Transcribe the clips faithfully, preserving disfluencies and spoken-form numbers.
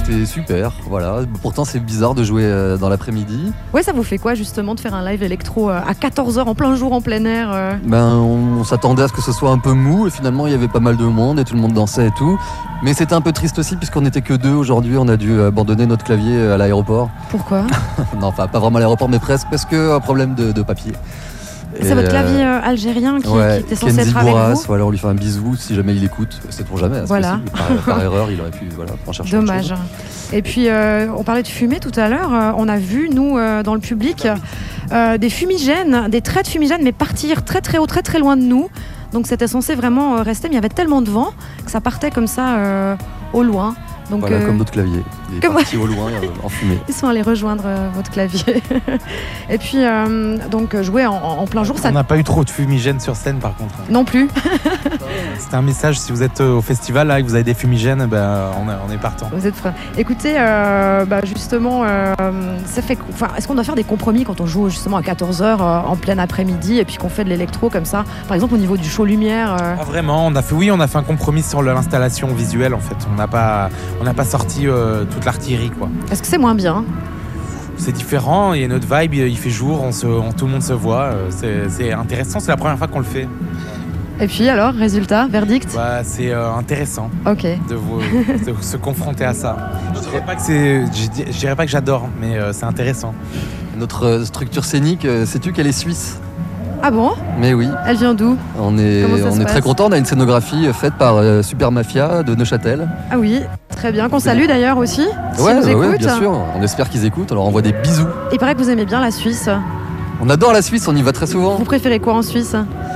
c'était super, voilà. Pourtant, c'est bizarre de jouer euh, dans l'après-midi. Ouais, ça vous fait quoi justement de faire un live électro euh, à quatorze heures en plein jour, en plein air euh... Ben, on, on s'attendait à ce que ce soit un peu mou et finalement, il y avait pas mal de monde et tout le monde dansait et tout. Mais c'était un peu triste aussi puisqu'on n'était que deux aujourd'hui. On a dû abandonner notre clavier à l'aéroport. Pourquoi? Non, enfin, pas vraiment à l'aéroport, mais presque parce qu'un problème de, de papier. C'est votre clavier euh, algérien qui, ouais, qui était censé Kenzie être avec Bourras, vous. voilà, on lui fait un bisou si jamais il écoute. C'est pour jamais, voilà. Par, par erreur, il aurait pu voilà, en chercher. Dommage. Et puis, euh, on parlait de fumée tout à l'heure. Euh, on a vu, nous, euh, dans le public, euh, des fumigènes, des traits de fumigènes, mais partir très très haut, très très loin de nous. Donc c'était censé vraiment euh, rester, mais il y avait tellement de vent que ça partait comme ça euh, au loin. Donc, voilà, euh, comme notre clavier. Il est comme... parti au loin, euh, en fumée. Ils sont allés rejoindre euh, votre clavier. Et puis, euh, donc, jouer en, en plein jour, ça... On n'a pas eu trop de fumigènes sur scène, par contre. Non plus. C'était un message, si vous êtes au festival là, et que vous avez des fumigènes, ben, on, est, on est partant. Vous êtes prêts. Écoutez, euh, bah, justement, euh, ça fait... enfin, est-ce qu'on doit faire des compromis quand on joue justement à quatorze heures euh, en plein après-midi et puis qu'on fait de l'électro comme ça? Par exemple, au niveau du show lumière euh... Pas vraiment. On a fait, oui, on a fait un compromis sur l'installation visuelle, en fait. On n'a pas, on n'a pas sorti euh, toute l'artillerie, quoi. Est-ce que c'est moins bien? C'est différent, il y a notre vibe, il fait jour, on se, on, tout le monde se voit, c'est, c'est intéressant, c'est la première fois qu'on le fait. Et puis alors, résultat, verdict? Bah, c'est euh, intéressant Ok. de, vous, de se confronter à ça. Je dirais pas que, c'est, je, je dirais pas que j'adore, mais euh, c'est intéressant. Notre structure scénique, euh, sais-tu qu'elle est suisse? Ah bon? Mais oui. Elle vient d'où? On est, on est très content, on a une scénographie faite par euh, Super Mafia de Neuchâtel. Ah oui, très bien, qu'on salue d'ailleurs aussi. Si ouais, nous ouais, écoutent. ouais, bien sûr, on espère qu'ils écoutent, on leur envoie des bisous. Il paraît que vous aimez bien la Suisse. On adore la Suisse, on y va très souvent. Vous préférez quoi en Suisse?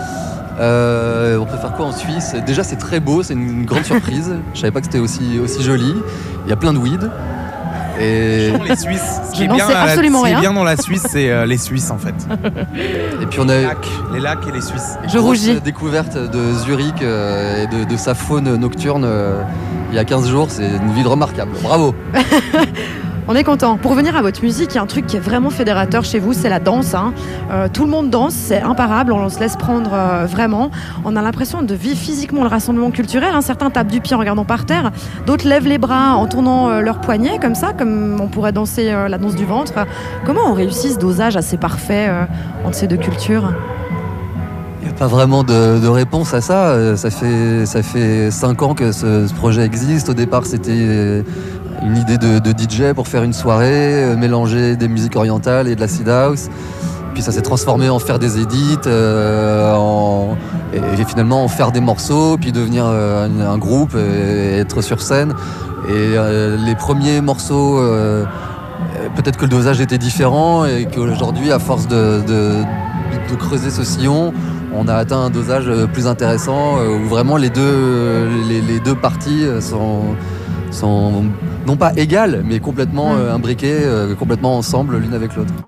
euh, On préfère quoi en Suisse? Déjà c'est très beau, c'est une grande surprise. Je savais pas que c'était aussi, aussi joli. Il y a plein de weed. Et les Suisses. Ce qui est bien, bien, absolument ce qui est rien. bien dans la Suisse, c'est euh, les Suisses en fait. Et puis on a les lacs, les lacs et les Suisses. Je rougis. Découverte de Zurich euh, et de, de sa faune nocturne euh, il y a quinze jours, c'est une ville remarquable. Bravo. On est content. Pour revenir à votre musique, il y a un truc qui est vraiment fédérateur chez vous, c'est la danse. Hein. Euh, tout le monde danse, c'est imparable, on se laisse prendre euh, vraiment. On a l'impression de vivre physiquement le rassemblement culturel. Hein. Certains tapent du pied en regardant par terre, d'autres lèvent les bras en tournant euh, leurs poignets, comme ça, comme on pourrait danser euh, la danse du ventre. Comment on réussit ce dosage assez parfait euh, entre ces deux cultures? Il n'y a pas vraiment de, de réponse à ça. Ça fait, ça fait cinq ans que ce, ce projet existe. Au départ, c'était une idée de, de D J pour faire une soirée, euh, mélanger des musiques orientales et de l'acid house. Puis ça s'est transformé en faire des edits, euh, en, et, et finalement en faire des morceaux, puis devenir euh, un, un groupe et, et être sur scène. Et euh, les premiers morceaux, euh, peut-être que le dosage était différent et qu'aujourd'hui, à force de, de, de creuser ce sillon, on a atteint un dosage plus intéressant où vraiment les deux, les, les deux parties sont, sont non pas égales, mais complètement imbriquées, complètement ensemble l'une avec l'autre.